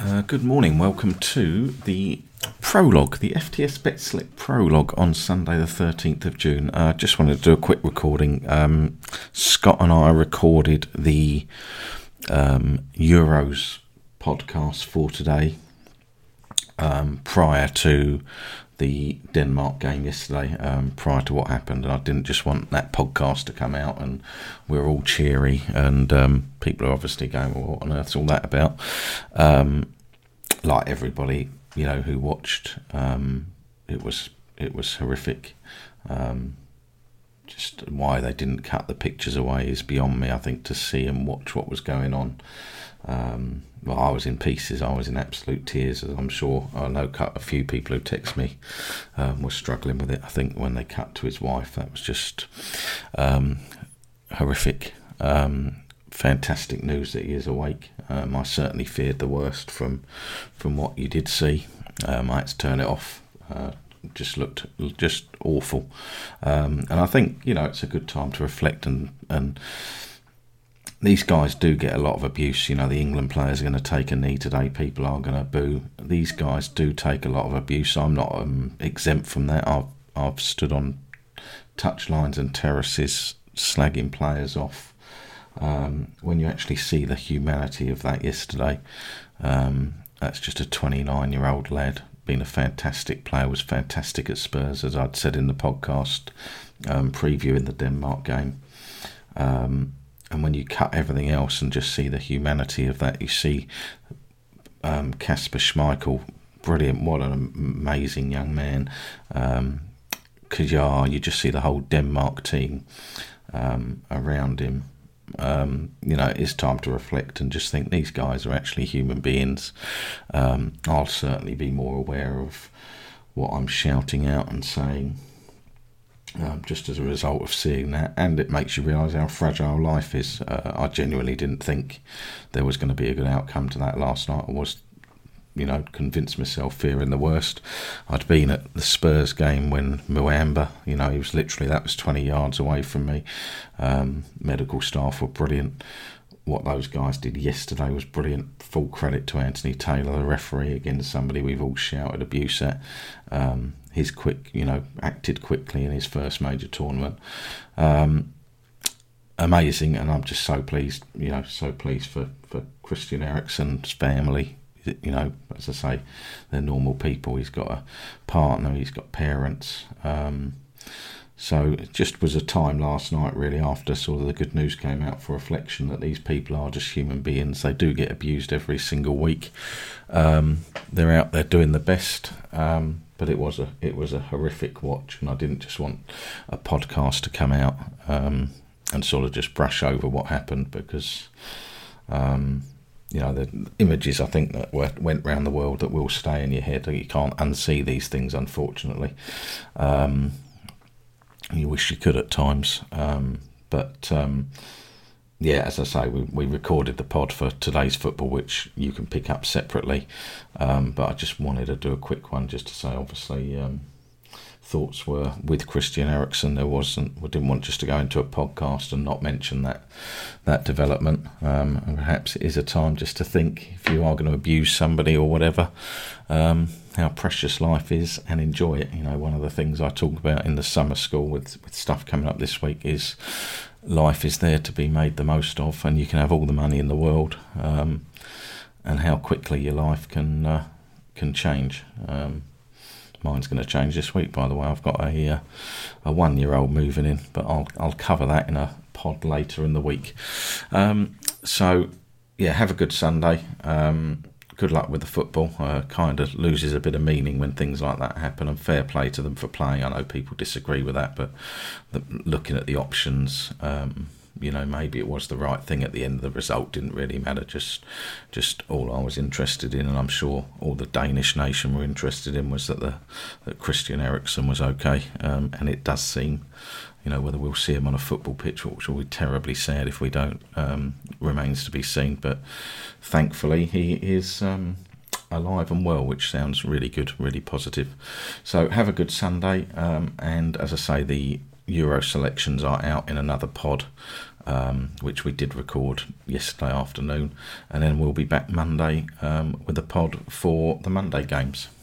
Good morning. Welcome to the prologue, the FTS BetSlip prologue on Sunday the 13th of June. Just wanted to do a quick recording. Scott and I recorded the Euros podcast for today prior to the Denmark game yesterday, prior to what happened, and I didn't just want that podcast to come out and we're all cheery and people are obviously going, well, what on earth's all that about? Like everybody, you know, who watched, it was horrific. Just why they didn't cut the pictures away is beyond me. I think to see and watch what was going on. Well, I was in pieces. I was in absolute tears, as I'm sure I know a few people who text me were struggling with it. I think when they cut to his wife, that was just horrific. Fantastic news that he is awake. I certainly feared the worst from what you did see. I had to turn it off. Just looked just awful. And I think, you know, it's a good time to reflect and these guys do get a lot of abuse. You know, the England players are going to take a knee today. People are going to boo. These guys do take a lot of abuse. I'm not exempt from that. I've stood on touchlines and terraces slagging players off. When you actually see the humanity of that yesterday, that's just a 29-year-old lad. Been a fantastic player, was fantastic at Spurs, as I'd said in the podcast previewing the Denmark game. And when you cut everything else and just see the humanity of that, you see Kasper Schmeichel, brilliant, what an amazing young man. Kjaer, you just see the whole Denmark team around him. You know, it's time to reflect and just think these guys are actually human beings. I'll certainly be more aware of what I'm shouting out and saying, just as a result of seeing that, and it makes you realise how fragile life is. I genuinely didn't think there was going to be a good outcome to that last night. I was, you know, convinced myself, fearing the worst. I'd been at the Spurs game when Muamba, you know, he was literally, that was 20 yards away from me. Medical staff were brilliant. What those guys did yesterday was brilliant. Full credit to Anthony Taylor, the referee, again, somebody we've all shouted abuse at. He's quick, you know, acted quickly in his first major tournament. Amazing, and I'm just so pleased, you know, for Christian Eriksen's family. You know, as I say, they're normal people. He's got a partner, he's got parents. So it just was a time last night, really, after sort of the good news came out, for reflection that these people are just human beings. They do get abused every single week. They're out there doing the best. But it was a horrific watch, and I didn't just want a podcast to come out and sort of just brush over what happened, because you know, the images I think that went round the world that will stay in your head. You can't unsee these things, unfortunately. You wish you could at times, but yeah, as I say, we recorded the pod for today's football, which you can pick up separately. But I just wanted to do a quick one just to say, obviously, thoughts were with Christian Eriksen. We didn't want just to go into a podcast and not mention that development. And perhaps it is a time just to think, if you are going to abuse somebody or whatever, how precious life is, and enjoy it. You know, one of the things I talk about in the summer school with stuff coming up this week is life is there to be made the most of, and you can have all the money in the world, and how quickly your life can change. Mine's going to change this week, by the way. I've got a 1-year-old moving in, but I'll cover that in a pod later in the week. So yeah, have a good Sunday. Good luck with the football. Kind of loses a bit of meaning when things like that happen, and fair play to them for playing. I know people disagree with that, but looking at the options, you know, maybe it was the right thing at the end. The result didn't really matter. Just all I was interested in, and I'm sure all the Danish nation were interested in, was that Christian Eriksen was okay. And it does seem, you know, whether we'll see him on a football pitch, which will be terribly sad if we don't, remains to be seen. But thankfully he is alive and well, which sounds really good, really positive. So have a good Sunday, and as I say, the Euro selections are out in another pod which we did record yesterday afternoon, and then we'll be back Monday with a pod for the Monday games.